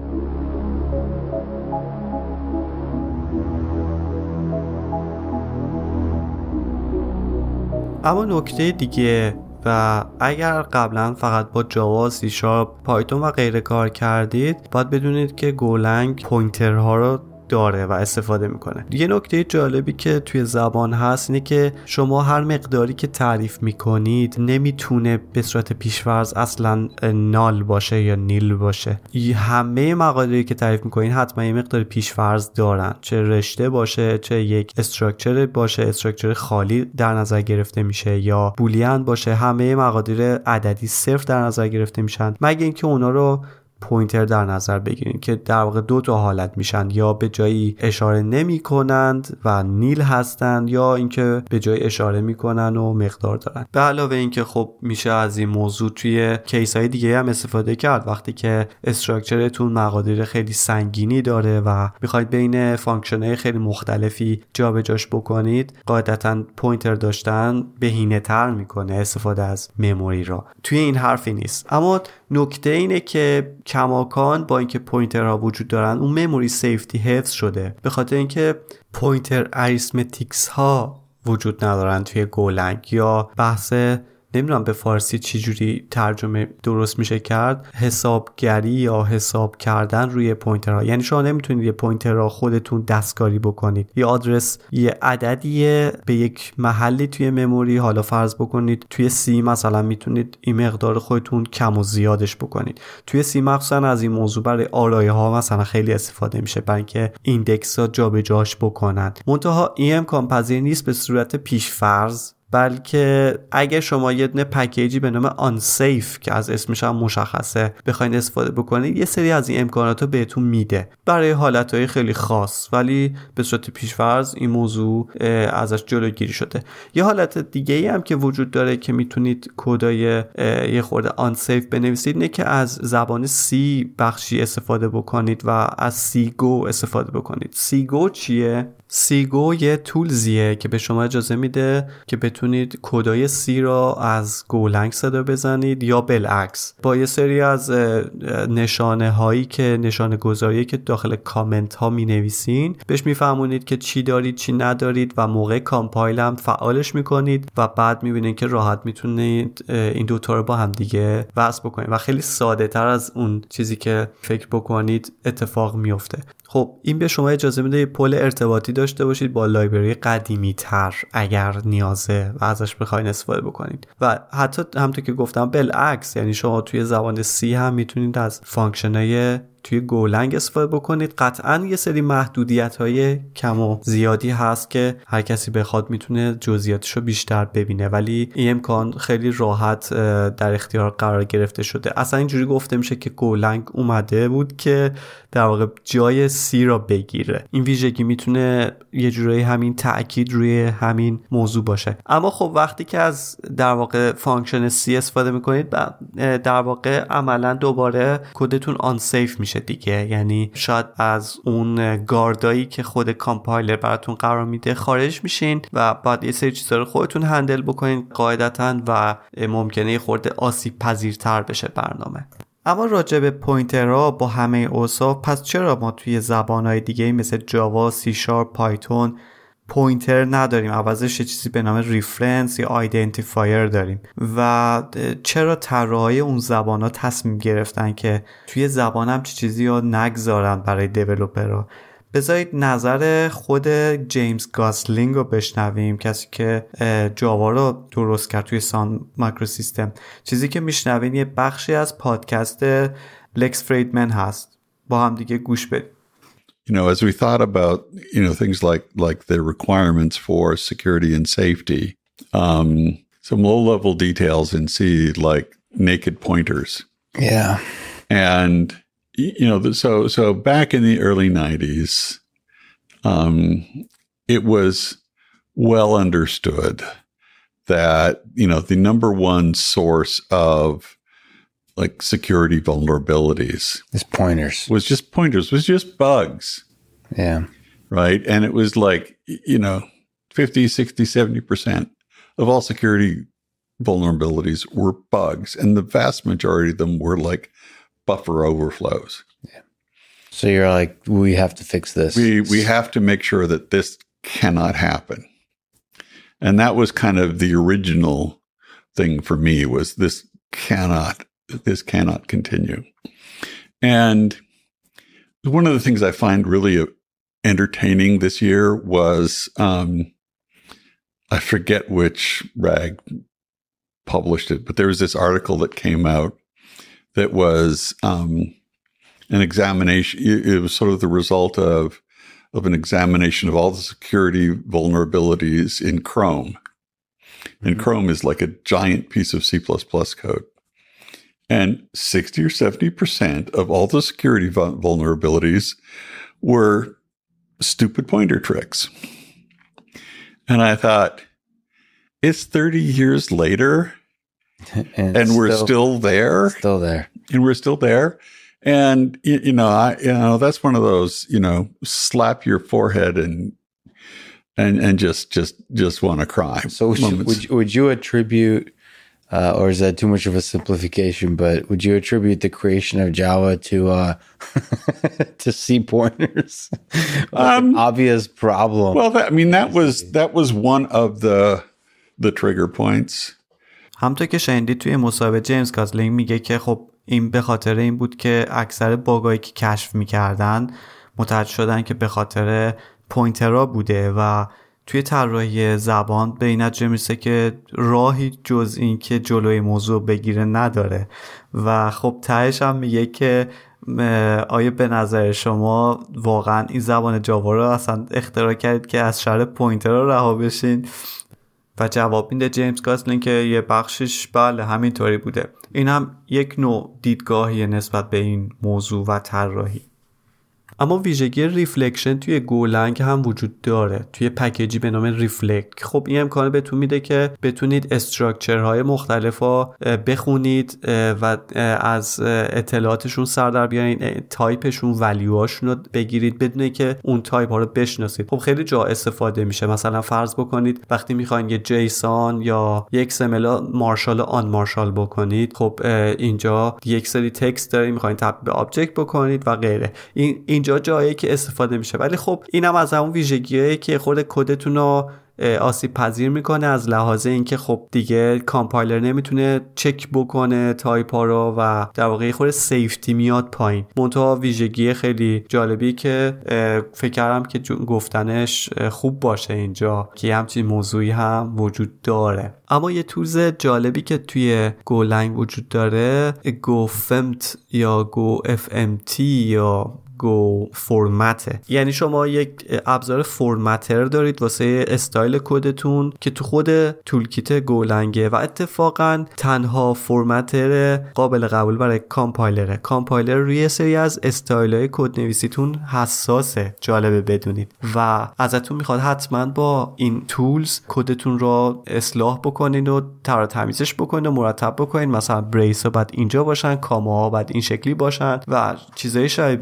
اما نکته دیگه، و اگر قبلا فقط با جاوا، سی شارپ، پایتون و غیره کار کردید، باید بدونید که گولنگ پوینترها رو داره و استفاده میکنه. یه نکته جالبی که توی زبان هست اینه که شما هر مقداری که تعریف میکنید نمیتونه به صورت پیش‌فرض اصلا نال باشه یا نیل باشه. همه مقادیری که تعریف میکنید حتما یه مقدار پیش‌فرض دارن، چه رشته باشه، چه یک استراکچر باشه، استراکچر خالی در نظر گرفته میشه یا بولیان باشه. همه مقادیر عددی صفر در نظر گرفته میشن، مگه اینکه اونا رو پوینتر در نظر بگیرین که در واقع دو تا حالت میشن، یا به جایی اشاره نمی کنند و نیل هستند، یا اینکه به جای اشاره میکنن و مقدار دارن. به علاوه اینکه خب میشه از این موضوع توی کیس های دیگه هم استفاده کرد. وقتی که استراکچرتون مقادیر خیلی سنگینی داره و میخواید بین فانکشن های خیلی مختلفی جابجاش بکنید، قاعدتا پوینتر داشتن بهینه تر میکنه استفاده از مموری را. توی این حرفی نیست. اما نکته اینه که کماکان با اینکه پوینترها وجود دارن، اون مموری سیفتی حفظ شده، به خاطر اینکه پوینتر اریثمتیکس ها وجود ندارن توی گولنگ، یا بحث نمیدونم به فارسی چی جوری ترجمه درست میشه کرد، حسابگری یا حساب کردن روی پوینترها. یعنی شما نمیتونید یه پوینتر را خودتون دستکاری بکنید. یه آدرس یه عددیه به یک محلی توی مموری، حالا فرض بکنید توی سی مثلا میتونید این مقدار خودتون کم و زیادش بکنید. توی سی مخصوصا از این موضوع برای آرایه ها مثلا خیلی استفاده میشه، برای اینکه ایندکس ها جابجاش بکنن. منتها این امکان پذیر نیست به صورت پیش‌فرض، بلکه اگه شما یه دونه پکیجی به نام آنسیف که از اسمش هم مشخصه بخواید استفاده بکنید، یه سری از این امکانات رو بهتون میده برای حالتهای خیلی خاص، ولی به صورت پیش‌فرض این موضوع ازش جلوگیری شده. یه حالت دیگه ای هم که وجود داره که میتونید کدای یه خورده آنسیف بنویسید، نه که از زبان سی بخشی استفاده بکنید و از سیگو استفاده بکنید. سیگو چیه؟ سیگو یه تولزیه که به شما اجازه میده که بتونید کدای سی را از گولنگ صدا بزنید یا بالعکس با یه سری از نشانه هایی که نشانه گذاری که داخل کامنت ها می نویسین بهش میفهمونید که چی دارید چی ندارید و موقع کامپایل هم فعالش میکنید و بعد میبینید که راحت میتونید این دوتا رو با هم دیگه وصل بکنید و خیلی ساده تر از اون چیزی که فکر بکنید اتفاق میفته. خب این به شما اجازه میده پل ارتباطی داشته باشید با لایبرری قدیمی تر اگر نیازه و ازش بخواید استفاده بکنید. و حتی همونطور که گفتم بالعکس، یعنی شما توی زبان سی هم میتونید از فانکشنای توی گولنگ استفاده بکنید. قطعاً یه سری محدودیت‌های کم و زیادی هست که هر کسی بخواد میتونه جزئیاتش رو بیشتر ببینه، ولی این امکان خیلی راحت در اختیار قرار گرفته شده. اصلا اینجوری گفته میشه که گولنگ اومده بود که در واقع جای سی را بگیره. این ویژگی میتونه یه جورایی همین تأکید روی همین موضوع باشه. اما خب وقتی که از در واقع فانکشن سی استفاده میکنید، در واقع عملاً دوباره کدتون آن سیف میشه دیگه. یعنی شاید از اون گاردایی که خود کامپایلر براتون قرار میده خارج میشین و بعد یه سری چیزا رو خودتون هندل بکنین قاعدتاً و ممکنه خورده آسیب پذیرتر بشه برنامه. اما راجع به پوینترها با همه اوصاف، پس چرا ما توی زبانهای دیگه مثل جاوا، سی شارپ، پایتون پوینتر نداریم، عوضش یه چیزی به نام ریفرنس یا آیدنتیفایر داریم؟ و چرا طراحای اون زبان‌ها تصمیم گرفتن که توی زبان هم چه چیزی رو نگذارن برای دیولپرها؟ بذارید نظر خود جیمز گاسلینگ رو بشنویم، کسی که جاوا رو درست کرد توی سان مایکروسیستم. چیزی که میشنوین یه بخشی از پادکست لکس فریدمن هست، با هم دیگه گوش بدید. You know, as we thought about, you know, things like like the requirements for security and safety, um, some low-level details in C, like naked pointers. Yeah. And, you know, so so back in the early nineties, um, it was well understood that, you know, the number one source of like security vulnerabilities It's pointers. was just pointers, was just bugs. Yeah. Right. And it was like, you know, fifty, sixty, seventy percent of all security vulnerabilities were bugs. And the vast majority of them were like buffer overflows. Yeah. So you're like, we have to fix this. We, we have to make sure that this cannot happen. And that was kind of the original thing for me, was this cannot This cannot continue. And one of the things I find really entertaining this year was, um, I forget which rag published it, but there was this article that came out that was um, an examination. It was sort of the result of, of an examination of all the security vulnerabilities in Chrome. Mm-hmm. And Chrome is like a giant piece of C plus plus code. And sixty or seventy percent of all the security vulnerabilities were stupid pointer tricks. And I thought, it's thirty years later, and, and we're still, still there. Still there. And we're still there. And, you, you know, I, you know, that's one of those, you know, slap your forehead and, and, and just, just, just want to cry. So would you, would, would you attribute, Uh, or is that too much of a simplification? But would you attribute the creation of Java to uh, to C pointers? Like um, an obvious problem. Well, that, I mean, that was that was one of the the trigger points. همونطور که شنیدید توی مصاحبه جیمز گاسلینگ میگه که خب این به خاطر این بود که اکثر باگایی که کشف میکردن متوجه شدن که به خاطر پوینترها بوده و توی طراحی زبان به این نتیجه میرسه که راهی جز این که جلوی موضوع بگیره نداره. و خب تهش هم میگه که آیا به نظر شما واقعا این زبان جاوا رو اصلا اختراع کردید که از شر پوینتر رو رها بشین؟ و جواب میده جیمز گاسلینگ که یه بخشش بله همینطوری بوده. این هم یک نوع دیدگاهی نسبت به این موضوع و طراحی. اما ویژگی ریفلکشن توی گولنگ هم وجود داره، توی پکیجی به نام ریفلکت. خب این امکانه بهتون میده که بتونید استراکچرهای مختلفا بخونید و از اطلاعاتشون سر در بیارین، تایپشون، ولیوهاشون رو بگیرید بدون که اون تایپ ها رو بشناسید. خب خیلی جا استفاده میشه. مثلا فرض بکنید وقتی میخواین یه جیسون یا یک ایکس ام ال مارشال آن مارشال بکنید، خب اینجا یک سری تکست دارید میخواین تبدیل به آبجکت بکنید و غیره. این اینجا جایی که استفاده میشه. ولی خب اینم از اون ویژگیه که خود کدتون رو آسیب پذیر میکنه از لحاظ اینکه خب دیگه کامپایلر نمیتونه چک بکنه تایپ ها رو و در واقع خود سیفتی میاد پایین. منتها ویژگی خیلی جالبی که فکر کردم که گفتنش خوب باشه اینجا که همچین موضوعی هم وجود داره. اما یه تولز جالبی که توی گولنگ وجود داره گوفمت یا گو اف ام تی یا گو فرمته. یعنی شما یک ابزار فرمتر دارید واسه استایل کدتون که تو خود تولکیت گولنگه و اتفاقا تنها فرمتر قابل قبول برای کامپایلره. کامپایلر روی سری از استایل‌های کد نویسیتون حساسه، جالبه بدونید، و ازتون میخواد حتما با این تولز کدتون رو اصلاح بکنین و تر و تمیزش بکنین و مرتب بکنین. مثلا بریس ها باید اینجا باشن، کاما ها باید این شکلی باشن و چیزای شبیه به این.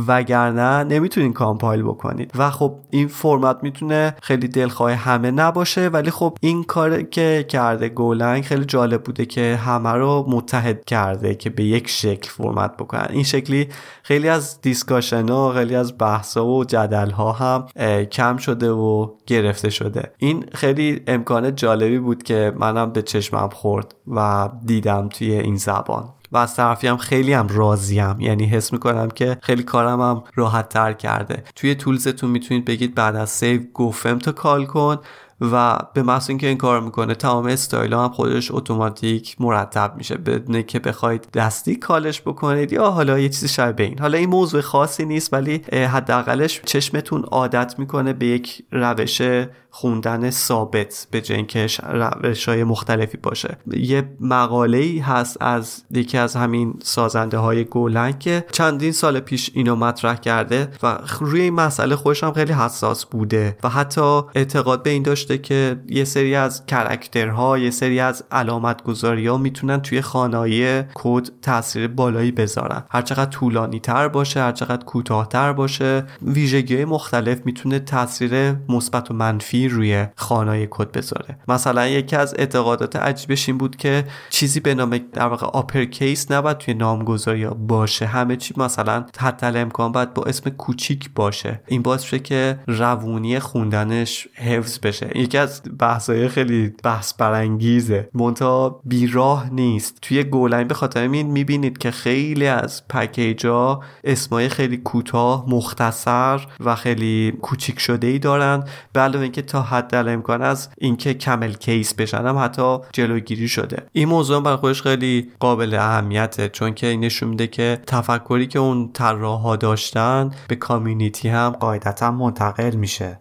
وگرنه نمیتونین کامپایل بکنید. و خب این فرمت میتونه خیلی دلخواه همه نباشه، ولی خب این کار که کرده گولنگ خیلی جالب بوده که همه رو متحد کرده که به یک شکل فرمت بکنن. این شکلی خیلی از دیسکاشن ها، خیلی از بحث ها و جدل ها هم کم شده و گرفته شده. این خیلی امکان جالبی بود که منم به چشمم خورد و دیدم توی این زبان و از طرفی هم خیلی هم راضیم، یعنی حس میکنم که خیلی کارم هم راحت تر کرده. توی تولزتون میتونید بگید بعد از سیو گو فمت کال کن و به محض اینکه این کار میکنه تمام استایل هم خودش اتوماتیک مرتب میشه بدون که بخواید دستی کالش بکنید یا حالا یه چیزی شبیه این. حالا این موضوع خاصی نیست، ولی حداقلش چشمتون عادت میکنه به یک روش خوندن ثابت به جای اینکه روش‌های مختلفی باشه. یه مقاله‌ای هست از یکی از همین سازنده های گولنگ که چندین سال پیش اینو مطرح کرده و روی این مسئله خودش هم خیلی حساس بوده و حتی اعتقاد به این داشته که یه سری از کاراکترها، یه سری از علامت گذاری‌ها میتونن توی خانایی کد تاثیر بالایی بذارن. هر چقدر طولانی تر باشه، هر چقدر کوتاه‌تر باشه، ویژگی‌های مختلف میتونه تاثیر مثبت و منفی روی خانای کد بذاره. مثلا یکی از اعتقادات عجیبش این بود که چیزی به نام در واقع آپر کیس نباید توی نامگذاری باشه، همه چی مثلا حتی الامکان باید با اسم کوچیک باشه. این باعث شه که روونی خوندنش حفظ بشه. یکی از بحث‌های خیلی بحث برانگیزه، منتها بیراه نیست. توی گولنگ به خاطر این میبینید که خیلی از پکیج‌ها اسمای خیلی کوتاه، مختصر و خیلی کوچیک شده‌ای دارن، به علاوه اینکه تا حد الامکان از اینکه کامل کیس بشن هم حتی جلوگیری شده. این موضوع برای خودش خیلی قابل اهمیته، چون که این نشون میده که تفکری که اون طراحا داشتن به کامیونیتی هم قاعدتا منتقل میشه.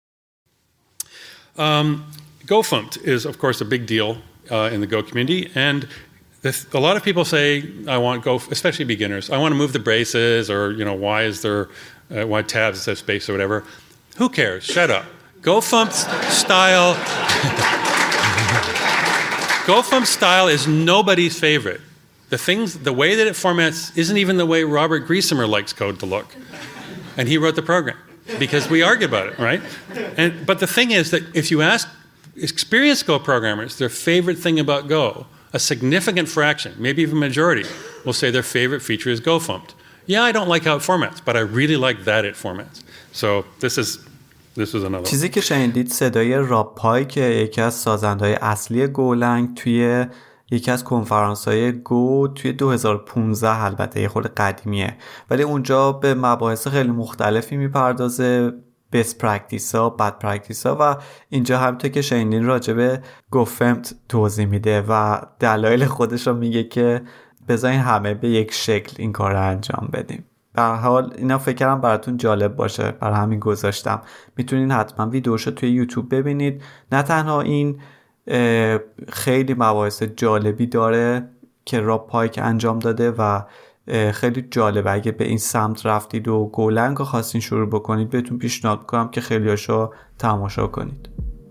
Um, GoFumped is, of course, a big deal uh, in the Go community, and this, a lot of people say, "I want Go," especially beginners. I want to move the braces, or you know, why is there uh, why tabs instead of space or whatever? Who cares? Shut up. GoFumped style. GoFumped style is nobody's favorite. The things, the way that it formats, isn't even the way Robert Griesemer likes code to look, and he wrote the program. Because we argue about it, right? And but the thing is that if you ask experienced Go programmers their favorite thing about Go, a significant fraction, maybe even majority, will say their favorite feature is GoFumped. Yeah, I don't like how it formats, but I really like that it formats. So this is this is another. چیزی که شنیدید صدای راب پای که یکی از سازنده‌های اصلی گولنگ توی یکی از کنفرانس‌های گو توی دو هزار و پانزده، البته یه خورده قدیمیه، ولی اونجا به مباحث خیلی مختلفی میپردازه، best practice ها، bad practice ها، و اینجا همونطور که شنیدین راجع به GoFumped توضیح میده و دلایل خودش رو میگه که بذارین همه به یک شکل این کار رو انجام بدیم. به هر حال اینا فکر کنم براتون جالب باشه، برای همین گذاشتم. میتونین حتما ویدیوشو توی یوتیوب ببینید. نه تنها این خیلی مباحث جالبی داره که راب پایک انجام داده و خیلی جالبه. اگه به این سمت رفتید و گولنگ رو خواستین شروع بکنید، بهتون پیشنهاد میکنم که خیلیاشو تماشا کنید.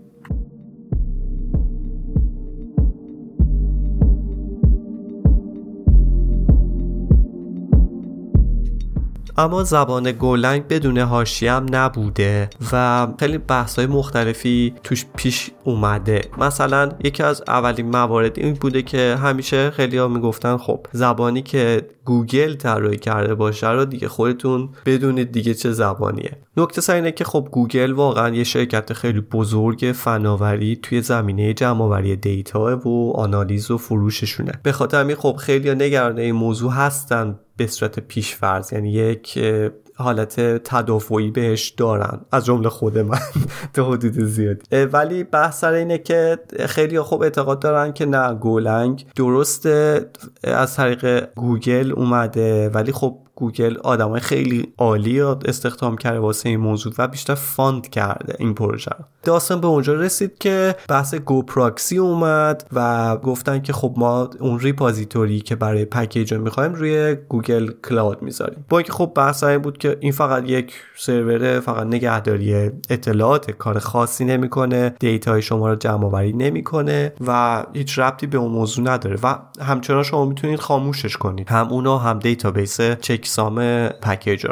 اما زبان گولنگ بدون حاشیه هم نبوده و خیلی بحث‌های مختلفی توش پیش اومده. مثلا یکی از اولین موارد این بوده که همیشه خیلی‌ها میگفتن خب زبانی که گوگل طراحی کرده باشه رو دیگه خودتون بدونید دیگه چه زبانیه. نکته سر اینه که خب گوگل واقعا یه شرکت خیلی بزرگ فناوری توی زمینه جمع‌آوری دیتا و آنالیز و فروششونه. به خاطر همین خب خیلی‌ها نگران این موضوع هستن به صورت پیش‌فرض، یعنی یک حالت تدافعی بهش دارن، از جمله خود من تا حدود زیاد. ولی بحث سر اینه که خیلی خوب اعتقاد دارن که نه، گولنگ درسته از طریق گوگل اومده، ولی خب گوگل آدمای خیلی عالی رو استخدام کرده واسه این موضوع و بیشتر فاند کرده این پروژه رو. داستان به اونجا رسید که بحث گو پراکسی اومد و گفتن که خب ما اون ریپوزیتوری که برای پکیج رو میخوایم روی گوگل کلاود میذاریم. با اینکه خب بحث این بود که این فقط یک سرور فقط نگهداری اطلاعات، کار خاصی نمیکنه، دیتای شما رو جمع آوری نمیکنه و هیچ ربطی به اون موضوع نداره و همچنان شما میتونید خاموشش کنید، هم اونو هم دیتابیس چکسام پکیج رو.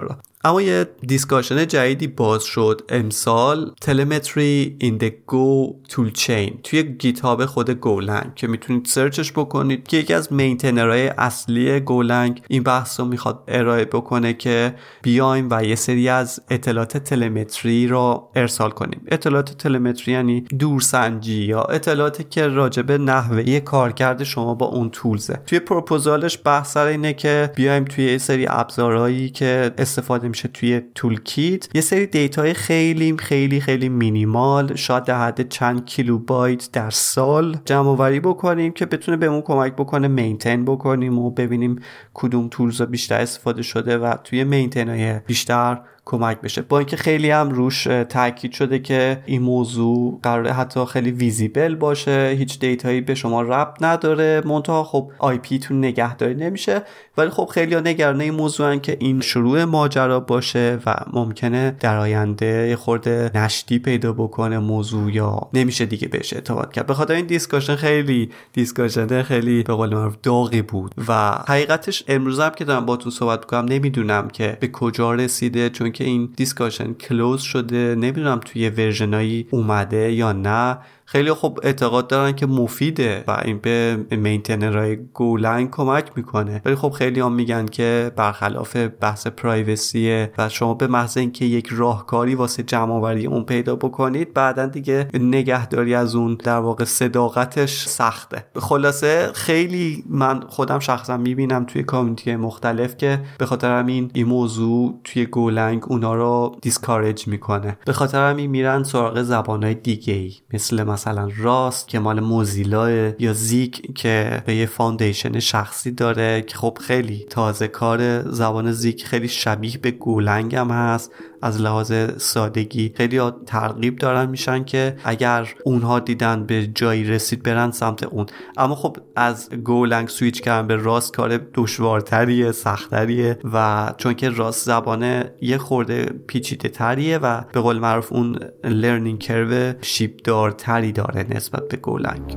اما یه دیسکاشن جدیدی باز شد امسال، تلمتری این د گو تول چین، توی گیت‌هاب خود گولنگ که میتونید سرچش بکنید، که یکی از مینتینرهای اصلی گولنگ این بحث رو میخواد ارائه بکنه که بیایم و یه سری از اطلاعات تلمتری رو ارسال کنیم. اطلاعات تلمتری یعنی دورسنجی یا اطلاعاتی که راجع به نحوه کارکرد شما با اون تولزه. توی پروپوزالش بحث سر اینه که بیایم توی یه سری ابزارهایی که استفاده میشه توی تول کیت یه سری دیتای خیلی خیلی خیلی مینیمال، شاید در حد چند کیلوبایت در سال جمع آوری بکنیم که بتونه بهمون کمک بکنه مینتین بکنیم و ببینیم کدوم تولز بیشتر استفاده شده و توی مینتینای بیشتر کمک بشه. با اینکه خیلی هم روش تاکید شده که این موضوع قراره حتی خیلی ویزیبل باشه، هیچ دیتایی به شما ربط نداره، منتها خب آی پی تون نگهداری نمیشه، ولی خب خیلی ها نگرانه این موضوعن که این شروع ماجرا باشه و ممکنه در آینده یه خورده نشتی پیدا بکنه موضوع یا نمیشه دیگه بهش اعتماد کرد. به خاطر این دیسکاشن خیلی دیسکاشن خیلی به قول معروف داغی بود و حقیقتش امروز هم که دارم باهاتون صحبت می‌کنم نمیدونم که به کجا رسیده، چون که این دیسکاشن کلوز شده، نمیدونم توی ورژنایی اومده یا نه. خیلی خوب اعتقاد دارن که مفیده و این به مینتینرهای گولنگ کمک میکنه، ولی خب خیلی هم میگن که برخلاف بحث پرایوسیه و شما به محض اینکه یک راهکاری واسه جمع آوری اون پیدا بکنید بعدن دیگه نگهداری از اون در واقع صداقتش سخته. خلاصه خیلی من خودم شخصا میبینم توی کامیونیتی مختلف که به خاطر همین این موضوع توی گولنگ اونا رو دیسکارج میکنه، به خاطر همین میرن سراغ زبانهای دیگه‌ای مثل مثلا راست که مال موزیلا یا زیک که به یه فاندیشن شخصی داره که خب خیلی تازه کار. زبان زیک خیلی شبیه به گولنگ هم هست از لحاظ سادگی. خیلی ها ترغیب دارن میشن که اگر اونها دیدن به جایی رسید برن سمت اون، اما خب از گولنگ سویچ کردن به راست کار دشوارتریه، سختریه و چون که راست زبان یه خورده پیچیده تریه و به قول معروف اون لرنینگ کرو شیب دارتری داره نسبت به گولنگ.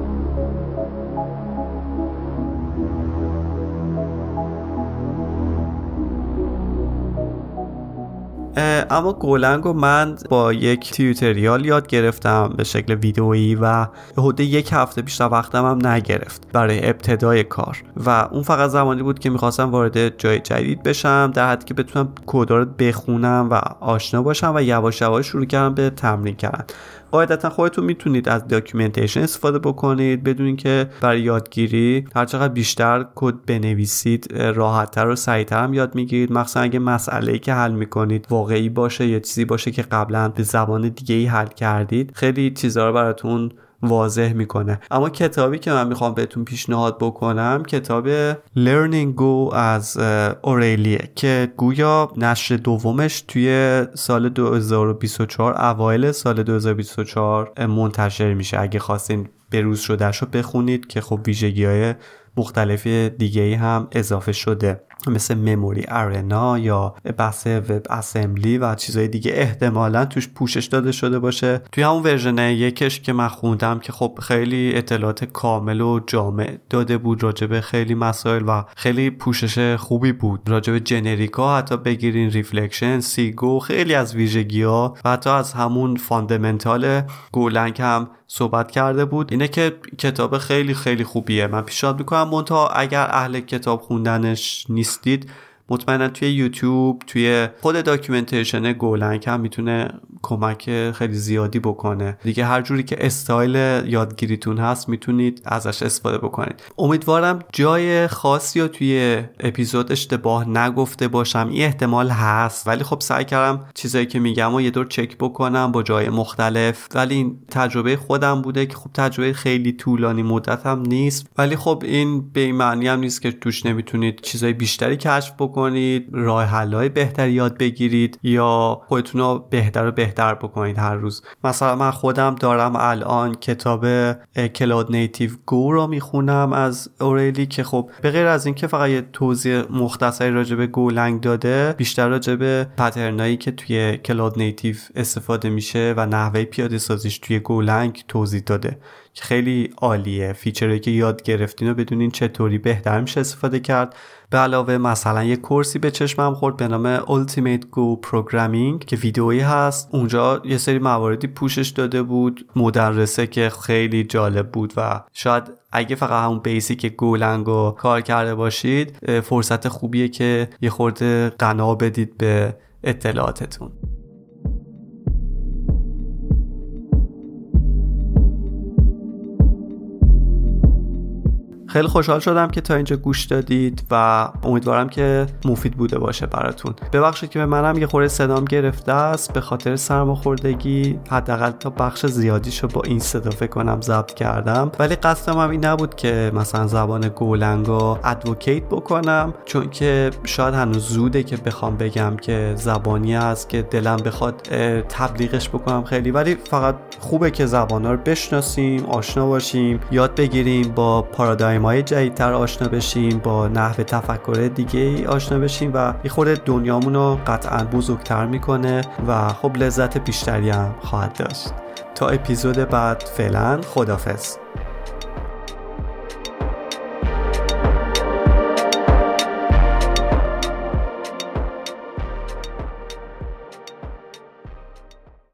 اما گولنگ رو من با یک تیوتریال یاد گرفتم به شکل ویدئویی و حدود یک هفته بیشتر وقتم هم نگرفت برای ابتدای کار و اون فقط زمانی بود که میخواستم وارد جای جدید بشم در حدی که بتونم کدا رو بخونم و آشنا باشم و یواش یواش شروع کردم به تمرین کردن. قاعدتا خودتون میتونید از داکیومنتیشن استفاده بکنید بدون که برای یادگیری هر چقدر بیشتر کد بنویسید راحت‌تر و سریع‌تر هم یاد میگیرید، مخصوصا اگه مسئله‌ای که حل میکنید واقعی باشه یا چیزی باشه که قبلا به زبان دیگه‌ای حل کردید، خیلی چیزا رو براتون واضح میکنه. اما کتابی که من میخوام بهتون پیشنهاد بکنم کتاب Learning Go از اوریلیه که گویا نشر دومش توی سال دو هزار و بیست و چهار اوایل سال دو هزار و بیست و چهار منتشر میشه. اگه خواستین بروز شدهش رو بخونید که خب ویژگی‌های مختلف دیگه‌ای هم اضافه شده مثل مموری ارنا یا بحث وب اسمبلی و چیزهای دیگه احتمالاً توش پوشش داده شده باشه. توی همون ورژن یکش که من خوندم که خب خیلی اطلاعات کامل و جامع داده بود راجع به خیلی مسائل و خیلی پوشش خوبی بود راجع به جنریکا، حتی بگیرین ریفلکشن، سیگو، خیلی از ویژگی‌ها و حتی از همون فاندامنتال گولنگ هم صحبت کرده بود. اینه که کتاب خیلی خیلی خوبیه، من پیشنهاد میکنم. منتها اگر اهل کتاب خوندنش نیستید مطمئنا توی یوتیوب توی خود داکیومنتیشن گولنگ هم میتونه کمک خیلی زیادی بکنه دیگه. هر جوری که استایل یادگیریتون هست میتونید ازش استفاده بکنید. امیدوارم جای خاصی رو توی اپیزود اشتباه نگفته باشم، این احتمال هست، ولی خب سعی کردم چیزایی که میگم و یه دور چک بکنم با جای مختلف. ولی این تجربه خودم بوده که خب تجربه خیلی طولانی مدت هم نیست، ولی خب این به این معنی هم نیست که توش نمیتونید چیزای بیشتری کشف بکنید، راه حل‌های بهتری یاد بگیرید یا خودتون رو بهتر و بهتر بکنید هر روز. مثلا من خودم دارم الان کتاب کلاد نیتیو گو رو میخونم از اوریلی که خب به غیر از این که فقط یه توضیح مختصری راجع به گولنگ داده، بیشتر راجع به پترنایی که توی کلاد نیتیو استفاده میشه و نحوه پیاده سازیش توی گولنگ توضیح داده که خیلی عالیه. فیچری که یاد گرفتین و بدونین چطوری بهتر میشه استفاده کرد. به علاوه مثلا یه کورسی به چشمم خورد به نام Ultimate Go Programming که ویدئویی هست، اونجا یه سری مواردی پوشش داده بود مدرسه که خیلی جالب بود و شاید اگه فقط همون بیسیک گولنگو کار کرده باشید فرصت خوبیه که یه خورده قنا بدید به اطلاعاتتون. خیلی خوشحال شدم که تا اینجا گوش دادید و امیدوارم که مفید بوده باشه براتون. ببخشید که به منم یه خورده صدام گرفته است به خاطر سرماخوردگی، حداقل تا بخش زیادیشو با این صدا فکر کنم ضبط کردم، ولی قصدم هم این نبود که مثلا زبان گولنگو ادوکیت بکنم، چون که شاید هنوز زوده که بخوام بگم که زبانی هست که دلم بخواد تبلیغش بکنم خیلی، ولی فقط خوبه که زبانا رو بشناسیم، آشنا باشیم، یاد بگیریم، با پارادایم های جدیدتر آشنا بشیم، با نحو تفکر دیگه آشنا بشیم و یه خورده دنیامون رو قطعا بزرگتر میکنه و خب لذت بیشتری هم خواهد داشت. تا اپیزود بعد فعلا خداحافظ.